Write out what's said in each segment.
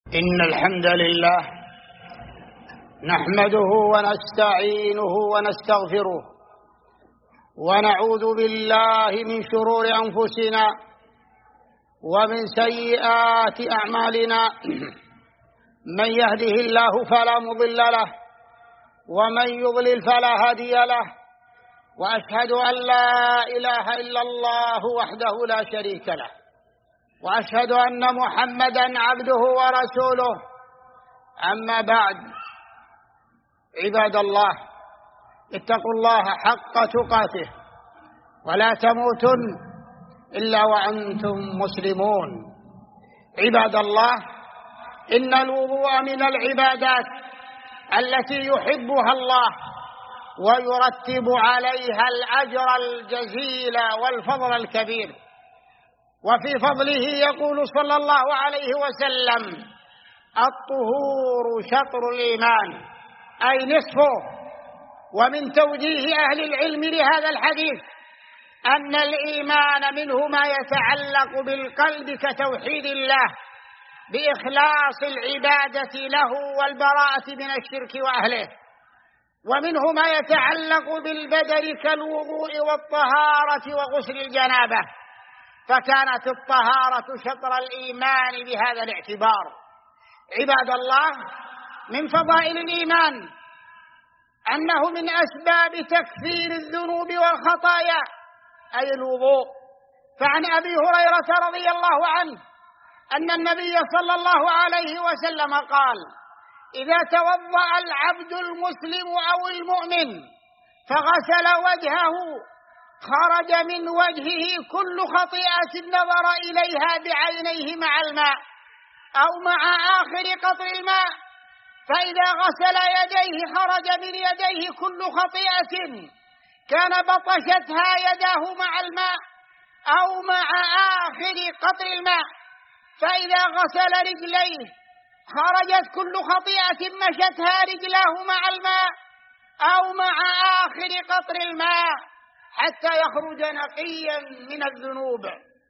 إن الحمد لله نحمده ونستعينه ونستغفره ونعوذ بالله من شرور أنفسنا ومن سيئات أعمالنا. من يهده الله فلا مضل له ومن يضلل فلا هادي له، وأشهد أن لا إله إلا الله وحده لا شريك له، وأشهد أن محمدًا عبده ورسوله. أما بعد، عباد الله، اتقوا الله حق تقاته ولا تموتن إلا وأنتم مسلمون. عباد الله، إن الوضوء من العبادات التي يحبها الله ويرتب عليها الأجر الجزيل والفضل الكبير. وفي فضله يقول صلى الله عليه وسلم: الطهور شطر الإيمان، أي نصفه. ومن توجيه أهل العلم لهذا الحديث أن الإيمان منه ما يتعلق بالقلب كتوحيد الله بإخلاص العبادة له والبراءة من الشرك وأهله، ومنه ما يتعلق بالبدن كالوضوء والطهارة وغسل الجنابة، فكانت الطهارة شطر الإيمان بهذا الاعتبار. عباد الله، من فضائل الإيمان أنه من أسباب تكفير الذنوب والخطايا، أي الوضوء. فعن أبي هريرة رضي الله عنه أن النبي صلى الله عليه وسلم قال: إذا توضأ العبد المسلم أو المؤمن فغسل وجهه خرج من وجهه كل خطيئة نظر إليها بعينيه مع الماء أو مع آخر قطر الماء، فإذا غسل يديه خرج من يديه كل خطيئة كان بطشتها يداه مع الماء أو مع آخر قطر الماء، فإذا غسل رجليه خرجت كل خطيئة مشتها رجلاه مع الماء أو مع آخر قطر الماء حتى يخرج نقيا من الذنوب.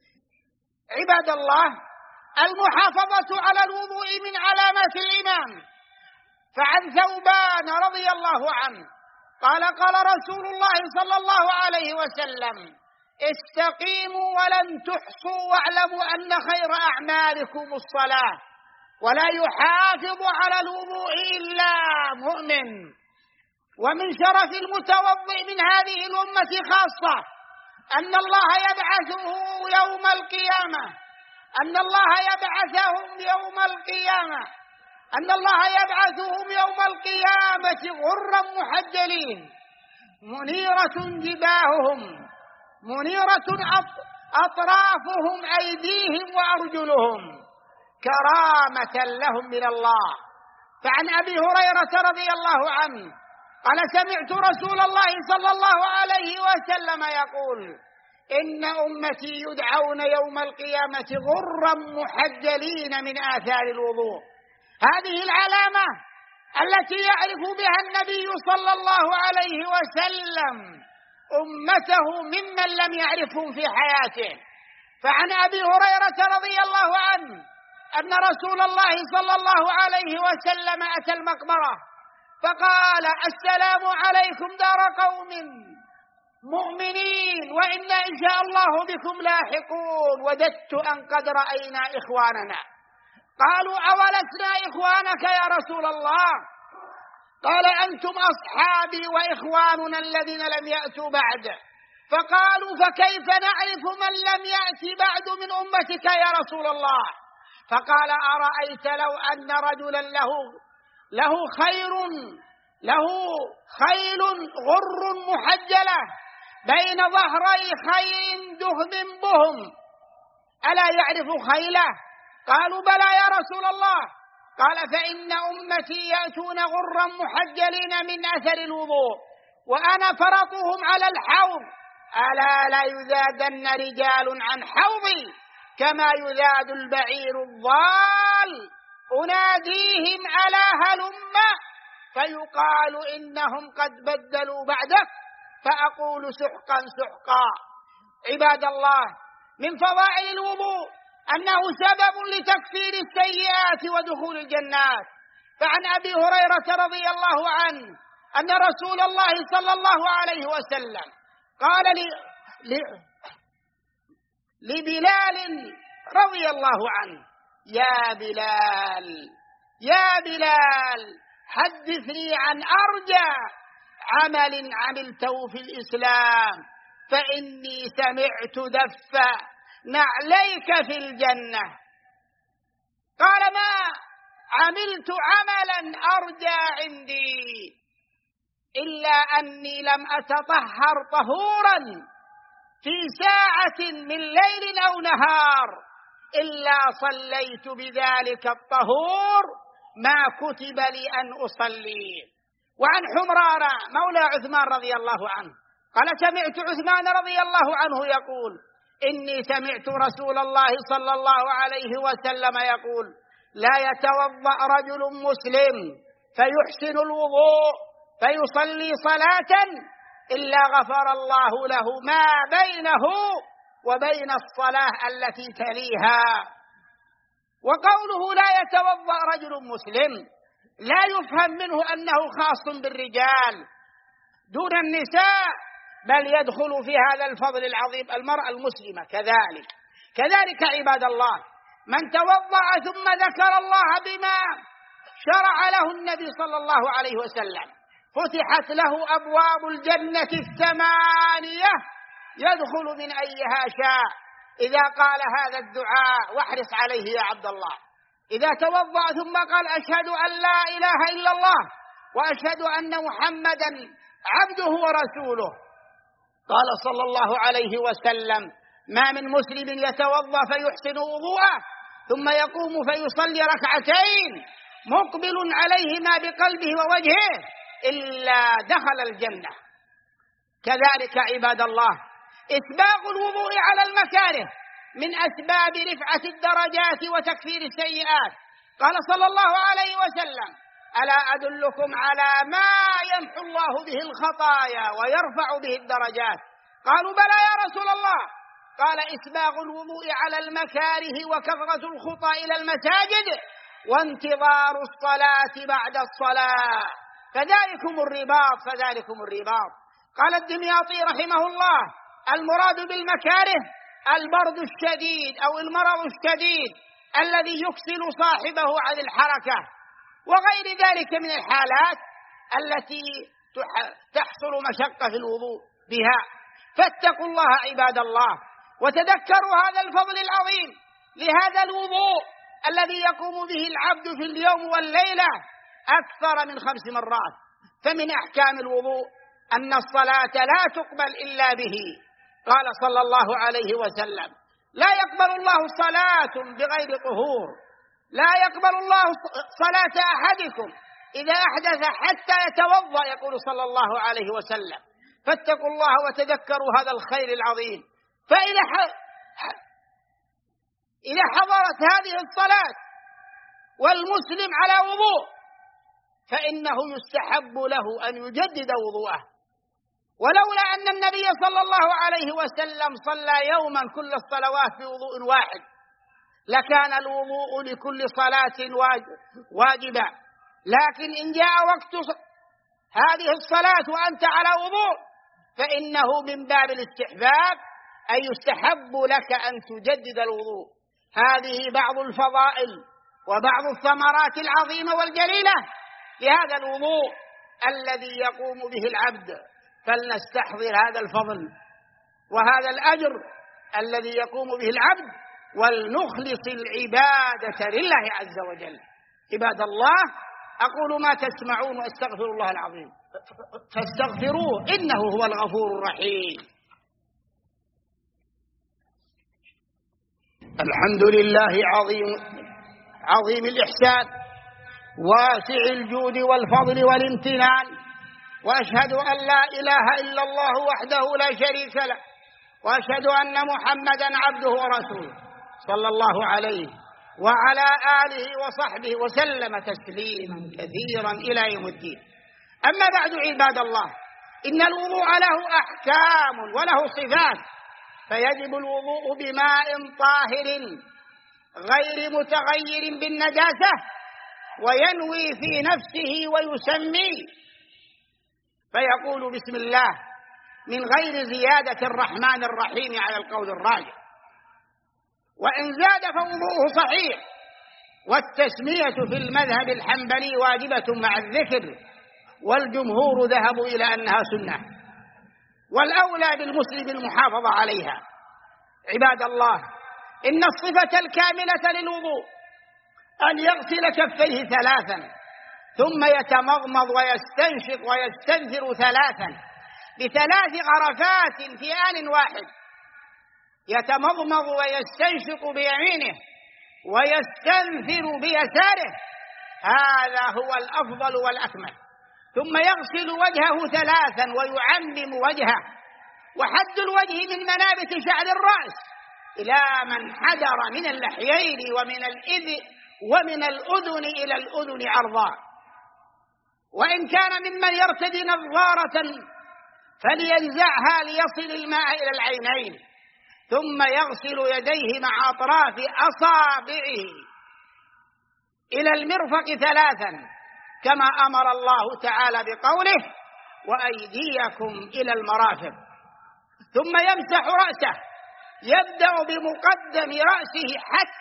عباد الله، المحافظة على الوضوء من علامات الإيمان. فعن ثوبان رضي الله عنه قال: قال رسول الله صلى الله عليه وسلم: استقيموا ولن تحصوا واعلموا أن خير أعمالكم الصلاة، ولا يحافظ على الوضوء إلا مؤمن. ومن شرف المتوضئ من هذه الأمة خاصة أن الله يبعثه يوم القيامة، أن الله يبعثهم يوم القيامة، أن الله يبعثهم يوم القيامة غرا محجلين، منيرة جباههم، منيرة أطرافهم أيديهم وأرجلهم، كرامة لهم من الله. فعن أبي هريرة رضي الله عنه قال: سمعت رسول الله صلى الله عليه وسلم يقول: إن أمتي يدعون يوم القيامة غرا محجلين من آثار الوضوء. هذه العلامة التي يعرف بها النبي صلى الله عليه وسلم أمته ممن لم يعرفهم في حياته. فعن أبي هريرة رضي الله عنه أن رسول الله صلى الله عليه وسلم أتى المقبرة فقال: السلام عليكم دار قوم مؤمنين وإنا إن شاء الله بكم لاحقون، وددت أن قد رأينا إخواننا. قالوا: أولسنا إخوانك يا رسول الله؟ قال: أنتم أصحابي وإخواننا الذين لم يأتوا بعد. فقالوا: فكيف نعرف من لم يأتي بعد من أمتك يا رسول الله؟ فقال: أرأيت لو أن رجلا له خيل غر محجلة بين ظهري خيل دهم بهم، ألا يعرف خيله؟ قالوا: بلى يا رسول الله. قال: فإن أمتي يأتون غرا محجلين من أثر الوضوء وأنا فرطهم على الحوض، ألا لا يذادن رجال عن حوضي كما يذاد البعير الضال، أناديهم ألا هلم، فيقال إنهم قد بدلوا بعدك، فأقول سحقا سحقا. عباد الله، من فضائل الوضوء أنه سبب لتكفير السيئات ودخول الجنات. فعن أبي هريرة رضي الله عنه أن رسول الله صلى الله عليه وسلم قال لبلال رضي الله عنه: يا بلال يا بلال، حدثني عن أرجى عمل عملته في الإسلام، فإني سمعت دف نعليك في الجنة. قال: ما عملت عملا أرجى عندي إلا أني لم أتطهر طهورا في ساعة من ليل أو نهار إلا صليت بذلك الطهور ما كتب لي أن أصلي. وعن حمران مولى عثمان رضي الله عنه قال: سمعت عثمان رضي الله عنه يقول: إني سمعت رسول الله صلى الله عليه وسلم يقول: لا يتوضأ رجل مسلم فيحسن الوضوء فيصلي صلاة إلا غفر الله له ما بينه وبين الصلاة التي تليها. وقوله لا يتوضأ رجل مسلم لا يفهم منه أنه خاص بالرجال دون النساء، بل يدخل في هذا الفضل العظيم المرأة المسلمة كذلك عباد الله، من توضأ ثم ذكر الله بما شرع له النبي صلى الله عليه وسلم فتحت له أبواب الجنة 8 يدخل من أيها شاء إذا قال هذا الدعاء، واحرص عليه يا عبد الله. إذا توضأ ثم قال: أشهد أن لا إله إلا الله وأشهد أن محمدا عبده ورسوله، قال صلى الله عليه وسلم: ما من مسلم يتوضأ فيحسن وضوءه ثم يقوم فيصلي ركعتين مقبل عليهما بقلبه ووجهه إلا دخل الجنة. كذلك عباد الله إسباغ الوضوء على المكاره من أسباب رفعة الدرجات وتكفير السيئات. قال صلى الله عليه وسلم: ألا أدلكم على ما يمحو الله به الخطايا ويرفع به الدرجات؟ قالوا: بلى يا رسول الله. قال: إسباغ الوضوء على المكاره وكثرة الخطى إلى المساجد وانتظار الصلاة بعد الصلاة، فذلكم الرباط. قال الدمياطي رحمه الله: المراد بالمكاره البرد الشديد أو المرض الشديد الذي يكسل صاحبه عن الحركة وغير ذلك من الحالات التي تحصل مشقة في الوضوء بها. فاتقوا الله عباد الله وتذكروا هذا الفضل العظيم لهذا الوضوء الذي يقوم به العبد في اليوم والليلة أكثر من 5 مرات. فمن أحكام الوضوء أن الصلاة لا تقبل إلا به. قال صلى الله عليه وسلم: لا يقبل الله صلاة بغير طهور، لا يقبل الله صلاة أحدكم إذا أحدث حتى يتوضأ، يقول صلى الله عليه وسلم. فاتقوا الله وتذكروا هذا الخير العظيم. فإذا حضرت هذه الصلاة والمسلم على وضوء فإنه يستحب له أن يجدد وضوءه، ولولا أن النبي صلى الله عليه وسلم صلى يوما كل الصلوات بوضوء واحد لكان الوضوء لكل صلاة واجبا. لكن إن جاء وقت هذه الصلاة وأنت على وضوء فإنه من باب الاستحباب أن يستحب لك أن تجدد الوضوء. هذه بعض الفضائل وبعض الثمرات العظيمة والجليلة لهذا الوضوء الذي يقوم به العبد، فلنستحضر هذا الفضل وهذا الأجر الذي يقوم به العبد ولنخلص العبادة لله عز وجل. عباد الله، أقول ما تسمعون وأستغفر الله العظيم فاستغفروه إنه هو الغفور الرحيم. الحمد لله عظيم الإحسان واسع الجود والفضل والامتنان، وأشهد أن لا إله إلا الله وحده لا شريك له، وأشهد أن محمدا عبده ورسوله صلى الله عليه وعلى آله وصحبه وسلم تسليما كثيرا إلى يوم الدين. أما بعد عباد الله، إن الوضوء له أحكام وله صفات، فيجب الوضوء بماء طاهر غير متغير بالنجاسة وينوي في نفسه ويسمي، فيقول بسم الله من غير زيادة الرحمن الرحيم على القول الراجح، وإن زاد فوضوءه صحيح. والتسمية في المذهب الحنبلي واجبة مع الذكر، والجمهور ذهبوا إلى أنها سنة، والأولى بالمسلم المحافظة عليها. عباد الله، إن الصفة الكاملة للوضوء أن يغسل كفيه 3 ثم يتمضمض ويستنشق ويستنثر 3 ب3 غرفات في آن واحد، يتمضمض ويستنشق بيمينه ويستنثر بيساره، هذا هو الأفضل والأكمل. ثم يغسل وجهه 3 ويعمم وجهه، وحد الوجه من منابت شعر الرأس إلى من حدر من اللحيين ومن الأذن إلى الأذن عرضا. وإن كان ممن يرتدي نظارة فلينزعها ليصل الماء إلى العينين، ثم يغسل يديه مع أطراف أصابعه إلى المرفق 3 كما أمر الله تعالى بقوله وأيديكم إلى المرافق. ثم يمسح رأسه، يبدأ بمقدم رأسه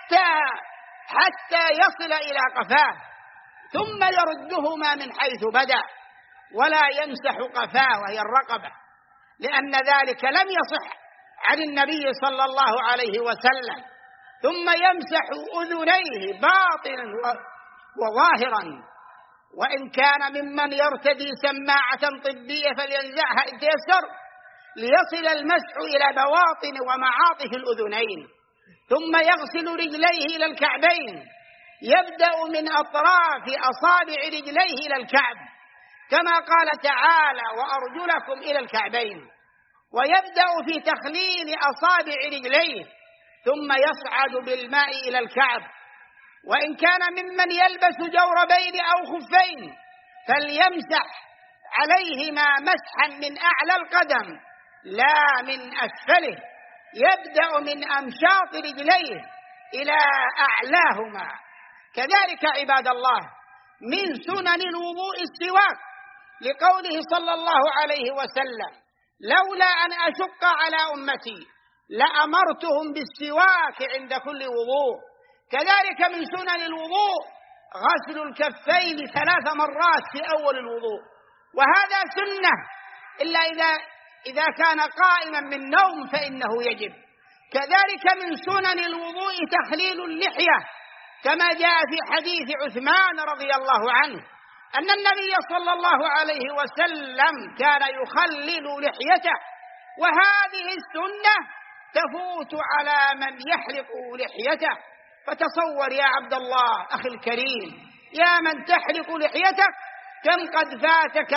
حتى يصل إلى قفاه، ثم يردهما من حيث بدأ، ولا يمسح قفاه وهي الرقبة، لأن ذلك لم يصح عن النبي صلى الله عليه وسلم. ثم يمسح أذنيه باطنا وظاهرا، وإن كان ممن يرتدي سماعة طبية فلينزعها إن تيسر ليصل المسح إلى بواطن ومعاطف الأذنين. ثم يغسل رجليه إلى الكعبين، يبدأ من أطراف أصابع رجليه إلى الكعب كما قال تعالى وأرجلكم إلى الكعبين، ويبدأ في تخليل أصابع رجليه ثم يصعد بالماء إلى الكعب. وإن كان ممن يلبس جوربين أو خفين فليمسح عليهما مسحا من أعلى القدم لا من أسفله، يبدأ من أمشاط رجليه إلى أعلاهما. كذلك عباد الله من سنن الوضوء السواك، لقوله صلى الله عليه وسلم لولا أن أشق على أمتي لأمرتهم بالسواك عند كل وضوء. كذلك من سنن الوضوء غسل الكفين 3 مرات في أول الوضوء، وهذا سنة إلا إذا كان قائما من نوم فإنه يجب. كذلك من سنن الوضوء تخليل اللحية، كما جاء في حديث عثمان رضي الله عنه أن النبي صلى الله عليه وسلم كان يخلل لحيته، وهذه السنة تفوت على من يحلق لحيته. فتصور يا عبد الله أخي الكريم، يا من تحلق لحيتك كم قد فاتك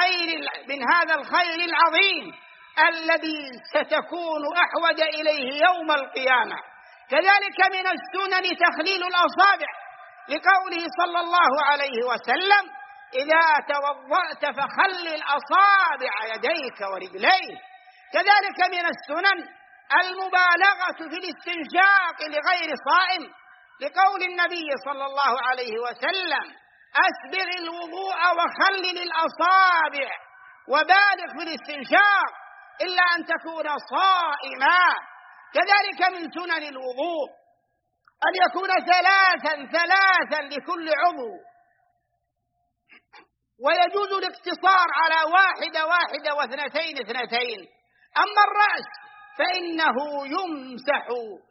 من هذا الخير العظيم الذي ستكون أحوج إليه يوم القيامة. كذلك من السنن تخليل الأصابع، لقوله صلى الله عليه وسلم إذا توضأت فخلل أصابع يديك ورجليك. كذلك من السنن المبالغة في الاستنشاق لغير صائم، لقول النبي صلى الله عليه وسلم أسبغ الوضوء وخلل الأصابع وبالغ في الاستنشاق إلا أن تكون صائما. كذلك من سنن الوضوء أن يكون 3 لكل عضو، ويجوز الاقتصار على 1 و2. أما الرأس فإنه يمسح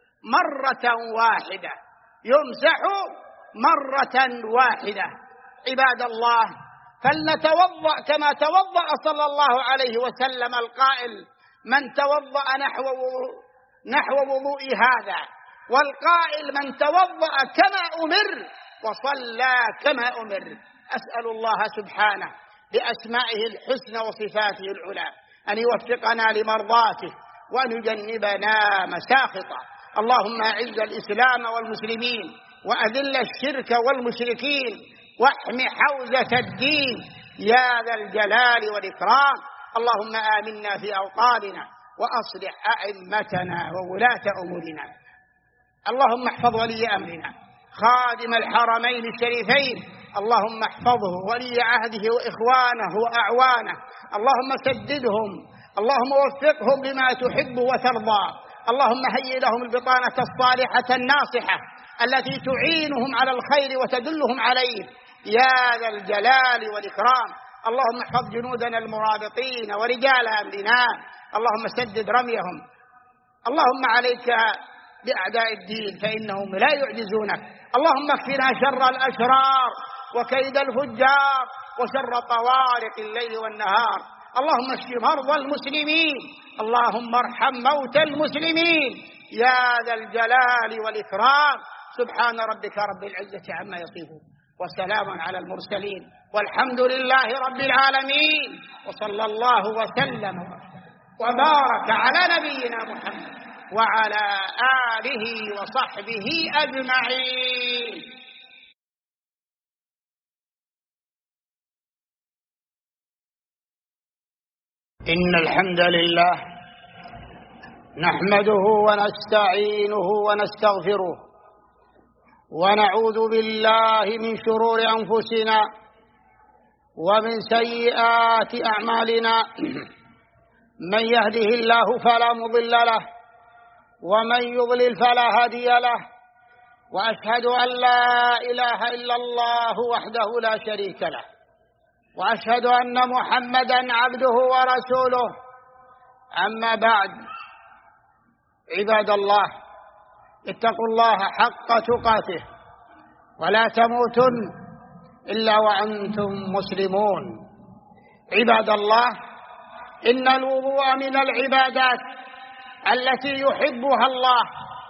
مرة واحدة. عباد الله، فلنتوضأ كما توضأ صلى الله عليه وسلم القائل من توضأ نحو وضوء هذا، والقائل من توضأ كما أمر وصلى كما أمر. أسأل الله سبحانه بأسمائه الحسنى وصفاته العلى أن يوفقنا لمرضاته وأن يجنبنا مساخطه. اللهم أعز الإسلام والمسلمين وأذل الشرك والمشركين واحم حوزة الدين يا ذا الجلال والإكرام. اللهم آمنا في أوطاننا وأصلح أئمتنا وولاة أمورنا. اللهم احفظ ولي أمرنا خادم الحرمين الشريفين، اللهم احفظه ولي عهده وإخوانه وأعوانه، اللهم سددهم، اللهم وفقهم لما تحب وترضى، اللهم هيئ لهم البطانة الصالحة الناصحة التي تعينهم على الخير وتدلهم عليه يا ذا الجلال والإكرام. اللهم احفظ جنودنا المرابطين ورجال أمرنا، اللهم سدد رميهم. اللهم عليك بأعداء الدين فإنهم لا يعجزونك، اللهم اكفنا شر الأشرار وكيد الفجار وشر طوارق الليل والنهار. اللهم اشف مرضى المسلمين، اللهم ارحم موتى المسلمين يا ذا الجلال والإكرام. سبحان ربك رب العزة عما يصفون وسلام على المرسلين والحمد لله رب العالمين، وصلى الله وسلم وبارك على نبينا محمد وعلى آله وصحبه أجمعين. إن الحمد لله نحمده ونستعينه ونستغفره ونعوذ بالله من شرور أنفسنا ومن سيئات أعمالنا، من يهده الله فلا مضل له ومن يضلل فلا هادي له، وأشهد أن لا إله إلا الله وحده لا شريك له، وأشهد أن محمدًا عبده ورسوله. أما بعد، عباد الله اتقوا الله حق تقاته ولا تموتن إلا وأنتم مسلمون. عباد الله، إن الوضوء من العبادات التي يحبها الله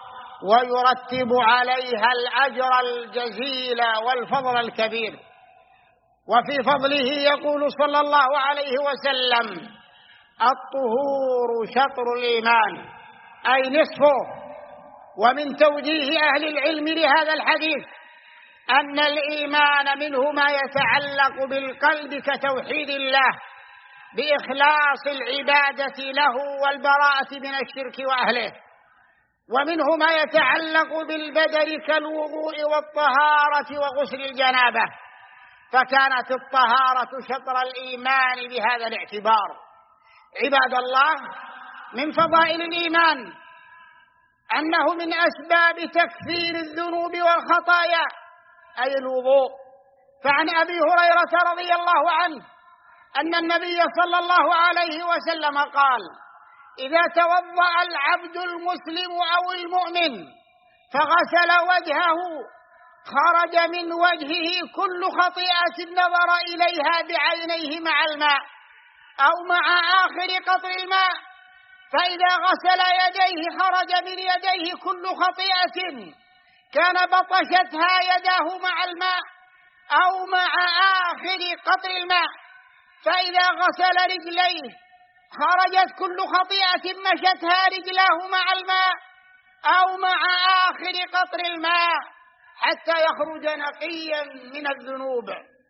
ويرتب عليها الأجر الجزيل والفضل الكبير. وفي فضله يقول صلى الله عليه وسلم: الطهور شطر الإيمان، أي نصفه. ومن توجيه أهل العلم لهذا الحديث أن الإيمان منه ما يتعلق بالقلب كتوحيد الله بإخلاص العبادة له والبراءة من الشرك وأهله، ومنه ما يتعلق بالبدن كالوضوء والطهارة وغسل الجنابة، فكانت الطهارة شطر الإيمان بهذا الاعتبار. عباد الله، من فضائل الإيمان أنه من أسباب تكفير الذنوب والخطايا، أي الوضوء. فعن أبي هريرة رضي الله عنه أن النبي صلى الله عليه وسلم قال: إذا توضأ العبد المسلم أو المؤمن فغسل وجهه خرج من وجهه كل خطيئة نظر إليها بعينيه مع الماء أو مع آخر قطر الماء، فإذا غسل يديه خرج من يديه كل خطيئة كان بطشتها يداه مع الماء أو مع آخر قطر الماء، فإذا غسل رجليه خرجت كل خطيئة مشتها رجلاه مع الماء أو مع آخر قطر الماء حتى يخرج نقيا من الذنوب.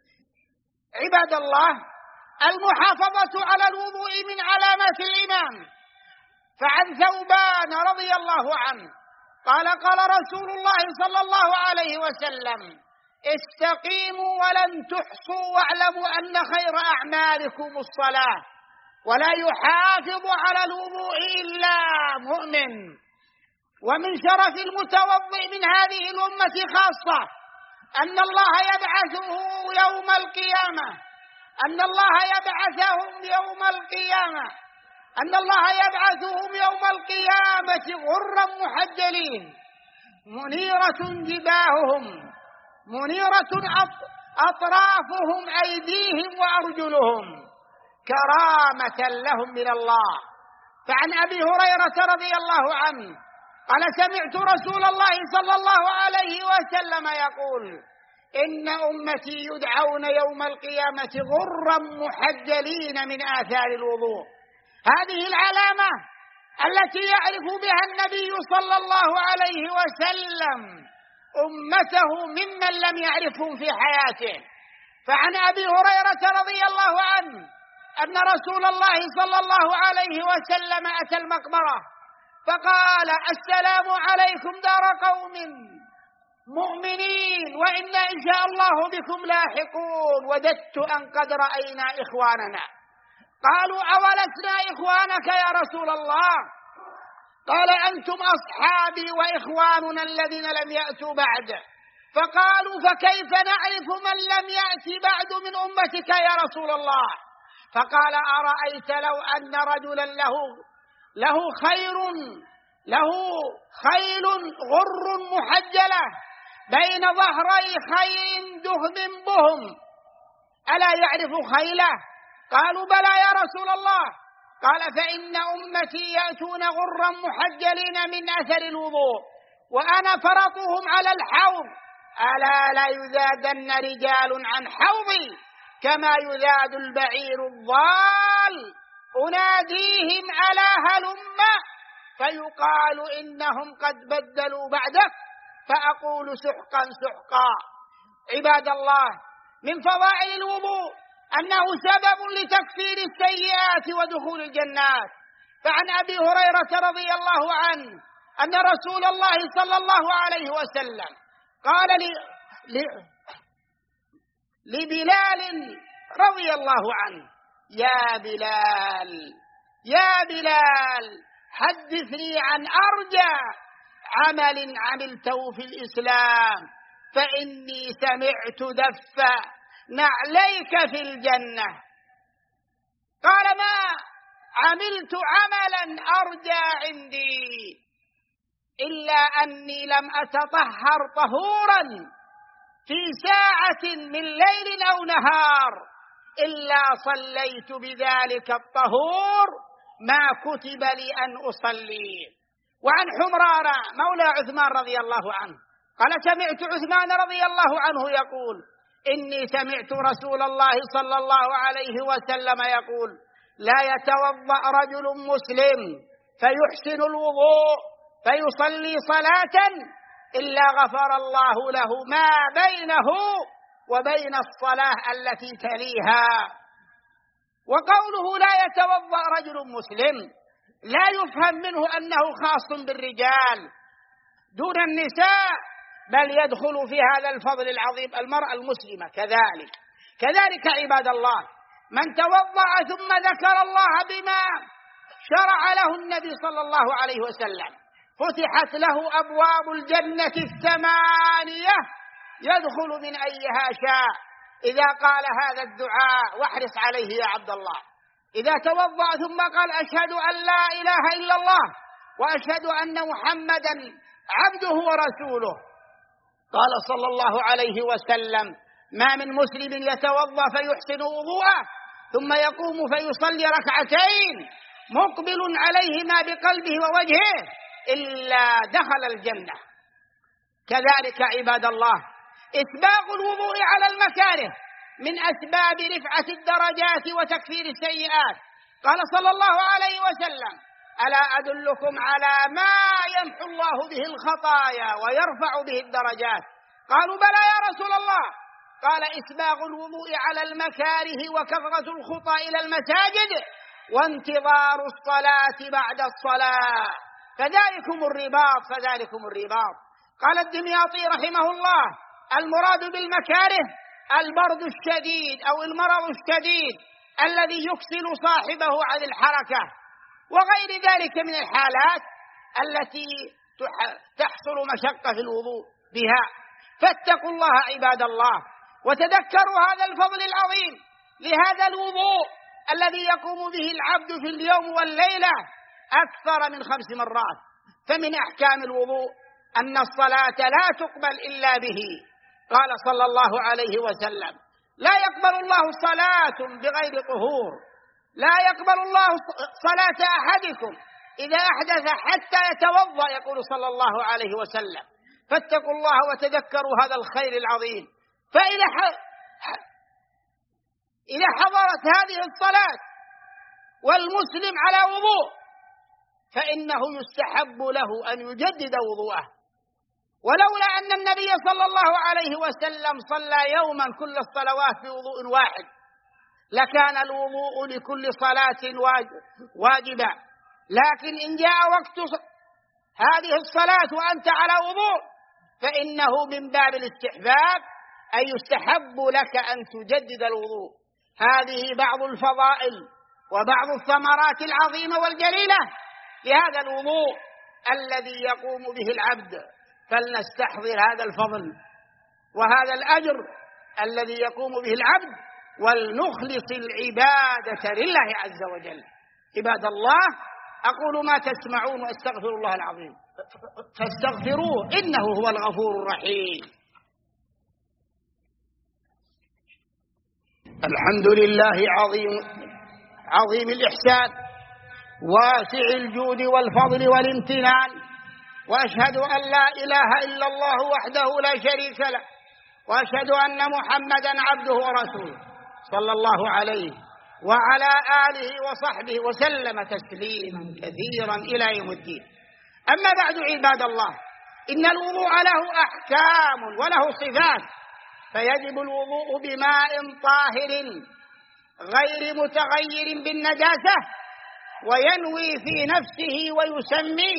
عباد الله، المحافظة على الوضوء من علامات الإيمان. فعن ثوبان رضي الله عنه قال: قال رسول الله صلى الله عليه وسلم: استقيموا ولن تحصوا واعلموا أن خير أعمالكم الصلاة، ولا يحافظ على الوضوء إلا مؤمن. ومن شرف المتوضئ من هذه الأمة خاصة أن الله يبعثه يوم القيامة، أن الله يبعثهم يوم القيامة، أن الله يبعثهم يوم القيامة غرا محجلين، منيرة جباههم، منيرة أطرافهم أيديهم وأرجلهم، كرامة لهم من الله. فعن أبي هريرة رضي الله عنه قال: سمعت رسول الله صلى الله عليه وسلم يقول: إن أمتي يدعون يوم القيامة غرا محجلين من آثار الوضوء. هذه العلامة التي يعرف بها النبي صلى الله عليه وسلم أمته ممن لم يعرفهم في حياته. فعن أبي هريرة رضي الله عنه أن رسول الله صلى الله عليه وسلم أتى المقبرة فقال: السلام عليكم عليكم دار قوم مؤمنين وإنا إن شاء الله بكم لاحقون وددت أن قد رأينا إخواننا. قالوا أولسنا إخوانك يا رسول الله؟ قال أنتم أصحابي وإخواننا الذين لم يأتوا بعد. فقالوا فكيف نعرف من لم يأتي بعد من أمتك يا رسول الله؟ فقال أرأيت لو أن رجلا له خيل غر محجلة بين ظهري خيل دهم بهم، ألا يعرف خيله؟ قالوا بلى يا رسول الله. قال فإن أمتي يأتون غرا محجلين من أثر الوضوء وأنا فرطهم على الحوض، ألا لا يذادن رجال عن حوضي كما يذاد البعير الضال، أناديهم ألا هلم فيقال إنهم قد بدلوا بعدك فأقول سحقا سحقا. عباد الله، من فضائل الوضوء أنه سبب لتكفير السيئات ودخول الجنات. فعن أبي هريرة رضي الله عنه أن رسول الله صلى الله عليه وسلم قال لبلال رضي الله عنه يا بلال حدثني عن أرجى عمل عملته في الإسلام فإني سمعت دف نعليك في الجنة. قال ما عملت عملا أرجى عندي إلا أني لم أتطهر طهورا في ساعة من ليل أو نهار إلا صليت بذلك الطهور ما كتب لي أن أصلي. وعن حمران مولى عثمان رضي الله عنه قال سمعت عثمان رضي الله عنه يقول إني سمعت رسول الله صلى الله عليه وسلم يقول لا يتوضأ رجل مسلم فيحسن الوضوء فيصلي صلاة إلا غفر الله له ما بينه وبين الصلاة التي تليها. وقوله لا يتوضأ رجل مسلم لا يفهم منه أنه خاص بالرجال دون النساء، بل يدخل في هذا الفضل العظيم المرأة المسلمة كذلك عباد الله، من توضأ ثم ذكر الله بما شرع له النبي صلى الله عليه وسلم فتحت له أبواب الجنة 8 يدخل من أيها شاء إذا قال هذا الدعاء، واحرص عليه يا عبد الله. إذا توضأ ثم قال أشهد أن لا إله إلا الله وأشهد أن محمدا عبده ورسوله، قال صلى الله عليه وسلم ما من مسلم يتوضأ فيحسن وضوءه ثم يقوم فيصلي ركعتين مقبل عليهما بقلبه ووجهه إلا دخل الجنة. كذلك عباد الله إسباغ الوضوء على المكاره من أسباب رفعة الدرجات وتكفير السيئات. قال صلى الله عليه وسلم ألا أدلكم على ما يمحو الله به الخطايا ويرفع به الدرجات؟ قالوا بلى يا رسول الله. قال إسباغ الوضوء على المكاره وكثرة الخطى إلى المساجد وانتظار الصلاة بعد الصلاة فذلكم الرباط. قال الدمياطي رحمه الله المراد بالمكاره البرد الشديد أو المرض الشديد الذي يكسل صاحبه عن الحركة وغير ذلك من الحالات التي تحصل مشقة في الوضوء بها. فاتقوا الله عباد الله وتذكروا هذا الفضل العظيم لهذا الوضوء الذي يقوم به العبد في اليوم والليلة أكثر من 5 مرات. فمن أحكام الوضوء أن الصلاة لا تقبل إلا به. قال صلى الله عليه وسلم لا يقبل الله صلاة بغير طهور، لا يقبل الله صلاة أحدكم إذا أحدث حتى يتوضأ، يقول صلى الله عليه وسلم. فاتقوا الله وتذكروا هذا الخير العظيم. فإذا حضرت هذه الصلاة والمسلم على وضوء فإنه يستحب له أن يجدد وضوءه. ولولا أن النبي صلى الله عليه وسلم صلى يوما كل الصلوات بوضوء واحد لكان الوضوء لكل صلاة واجبا. لكن إن جاء وقت هذه الصلاة وأنت على وضوء فإنه من باب الاستحباب، أي يستحب لك أن تجدد الوضوء. هذه بعض الفضائل وبعض الثمرات العظيمة والجليلة لهذا الوضوء الذي يقوم به العبد، فلنستحضر هذا الفضل وهذا الأجر الذي يقوم به العبد، ولنخلص العبادة لله عز وجل. عباد الله، أقول ما تسمعون وأستغفر الله العظيم فاستغفروه إنه هو الغفور الرحيم. الحمد لله عظيم الإحسان واسع الجود والفضل والامتنان، وأشهد أن لا إله إلا الله وحده لا شريك له، وأشهد أن محمدا عبده ورسوله صلى الله عليه وعلى آله وصحبه وسلم تسليما كثيرا إلى يوم الدين. أما بعد عباد الله، إن الوضوء له أحكام وله صفات، فيجب الوضوء بماء طاهر غير متغير بالنجاسة، وينوي في نفسه ويسمي،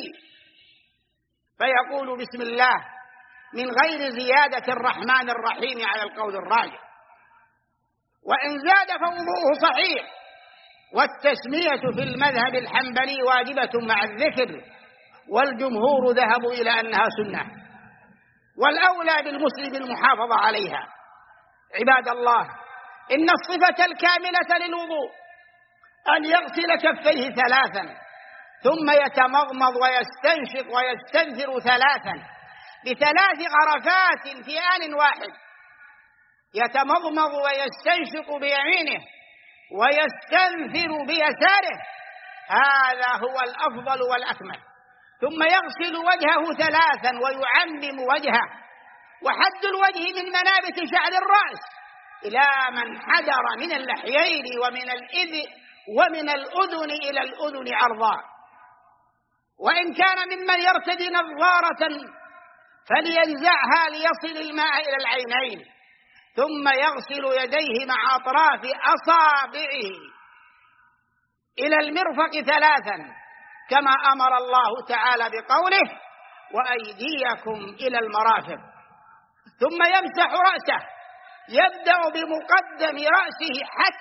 فيقول بسم الله من غير زيادة الرحمن الرحيم على القول الراجح، وإن زاد فوضوءه صحيح. والتسمية في المذهب الحنبلي واجبة مع الذكر، والجمهور ذهبوا إلى أنها سنة، والأولى بالمسلم المحافظة عليها. عباد الله، إن الصفة الكاملة للوضوء أن يغسل كفيه 3 ثم يتمضمض ويستنشق ويستنثر 3 ب3 غرفات في آن واحد، يتمضمض ويستنشق بيمينه ويستنثر بيساره، هذا هو الأفضل والأكمل. ثم يغسل وجهه 3 ويعمم وجهه، وحد الوجه من منابت شعر الرأس إلى من حدر من اللحيين ومن الأذن إلى الأذن عرضا. وإن كان ممن يرتدي نظارة فلينزعها ليصل الماء إلى العينين، ثم يغسل يديه مع أطراف أصابعه إلى المرفق 3 كما أمر الله تعالى بقوله وأيديكم إلى المرافق. ثم يمسح رأسه، يبدأ بمقدم رأسه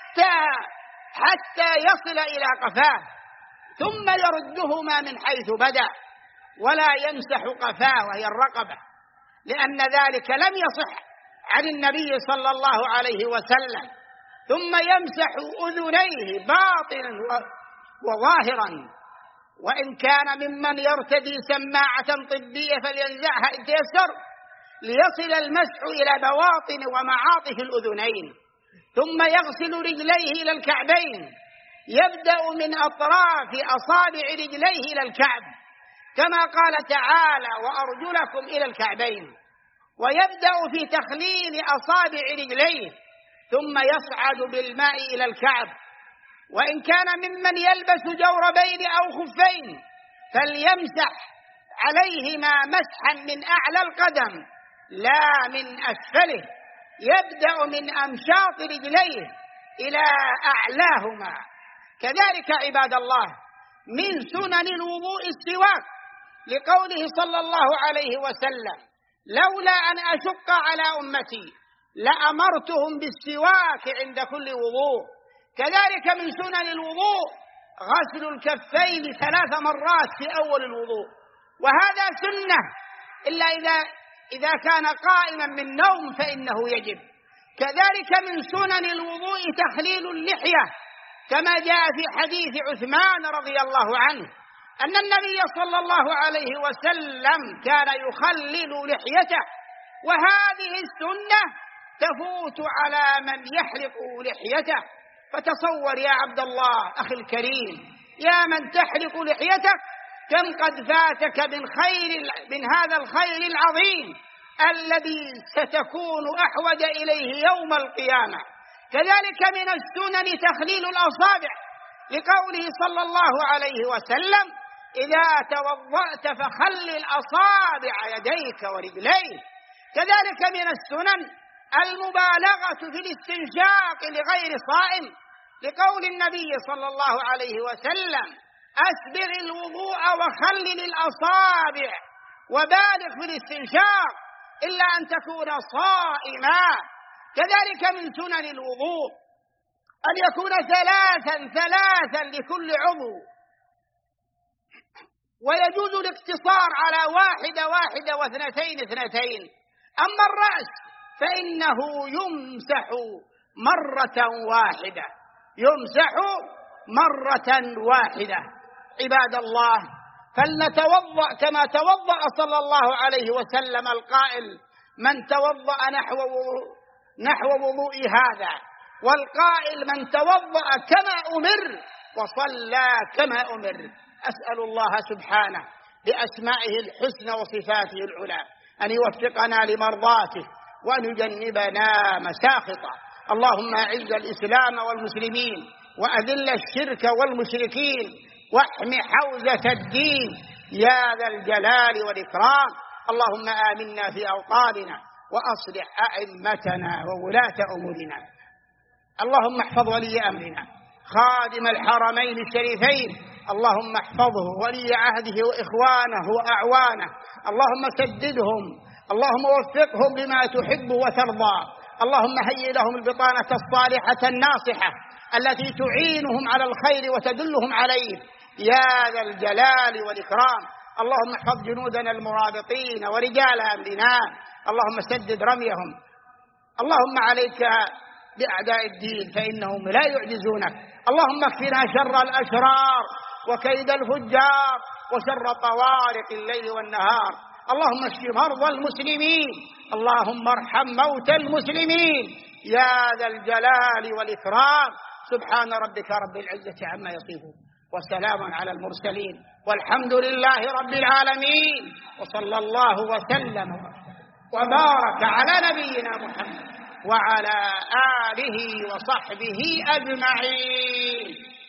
حتى يصل إلى قفاه، ثم يردهما من حيث بدأ، ولا يمسح قفاه وهي الرقبة، لأن ذلك لم يصح عن النبي صلى الله عليه وسلم. ثم يمسح أذنيه باطنا وظاهرا، وإن كان ممن يرتدي سماعة طبية فلينزعها إن تيسر ليصل المسح إلى بواطن ومعاطف الأذنين. ثم يغسل رجليه إلى الكعبين، يبدأ من أطراف أصابع رجليه إلى الكعب كما قال تعالى وأرجلكم إلى الكعبين، ويبدأ في تخليل أصابع رجليه ثم يصعد بالماء إلى الكعب. وإن كان ممن يلبس جوربين أو خفين فليمسح عليهما مسحا من أعلى القدم لا من أسفله، يبدأ من أمشاط رجليه إلى أعلاهما. كذلك عباد الله، من سنن الوضوء السواك، لقوله صلى الله عليه وسلم لولا أن أشق على أمتي لأمرتهم بالسواك عند كل وضوء. كذلك من سنن الوضوء غسل الكفين 3 مرات في أول الوضوء، وهذا سنة إلا إذا كان قائما من نوم فإنه يجب. كذلك من سنن الوضوء تخليل اللحية، كما جاء في حديث عثمان رضي الله عنه أن النبي صلى الله عليه وسلم كان يخلل لحيته، وهذه السنة تفوت على من يحلق لحيته. فتصور يا عبد الله أخي الكريم، يا من تحلق لحيتك كم قد فاتك من هذا الخير العظيم الذي ستكون أحوج إليه يوم القيامة. كذلك من السنن تخليل الأصابع، لقوله صلى الله عليه وسلم إذا توضأت فخلل أصابع يديك ورجليك. كذلك من السنن المبالغة في الاستنشاق لغير صائم، لقول النبي صلى الله عليه وسلم أسبغ الوضوء وخلل الأصابع وبالغ في الاستنشاق إلا أن تكون صائما. كذلك من سنن الوضوء أن يكون ثلاثا لكل عضو، ويجوز الاقتصار على واحدة واثنتين. أما الرأس فإنه يمسح مرة واحدة. عباد الله، فلنتوضأ كما توضأ صلى الله عليه وسلم القائل: من توضأ نحو وضوء هذا، والقائل: من توضأ كما أمر وصلى كما أمر. أسأل الله سبحانه بأسمائه الحسنى وصفاته العلى أن يوفقنا لمرضاته وأن يجنبنا مساخطه. اللهم أعز الإسلام والمسلمين وأذل الشرك والمشركين واحم حوزة الدين يا ذا الجلال والإكرام. اللهم آمنا في أوطاننا وأصلح أئمتنا وولاة أمورنا. اللهم احفظ ولي أمرنا خادم الحرمين الشريفين، اللهم احفظه ولي عهده وإخوانه وأعوانه، اللهم سددهم، اللهم وفقهم لما تحب وترضى، اللهم هيئ لهم البطانة الصالحة الناصحة التي تعينهم على الخير وتدلهم عليه يا ذا الجلال والإكرام. اللهم احفظ جنودنا المرابطين ورجال أمرنا، اللهم سدد رميهم. اللهم عليك بأعداء الدين فإنهم لا يعجزونك. اللهم اكفنا شر الأشرار وكيد الفجار وشر طوارق الليل والنهار. اللهم اشف مرضى المسلمين، اللهم ارحم موتى المسلمين يا ذا الجلال والإكرام. سبحان ربك رب العزة عما يصفون وسلام على المرسلين والحمد لله رب العالمين، وصلى الله وسلم وبارك على نبينا محمد وعلى آله وصحبه أجمعين.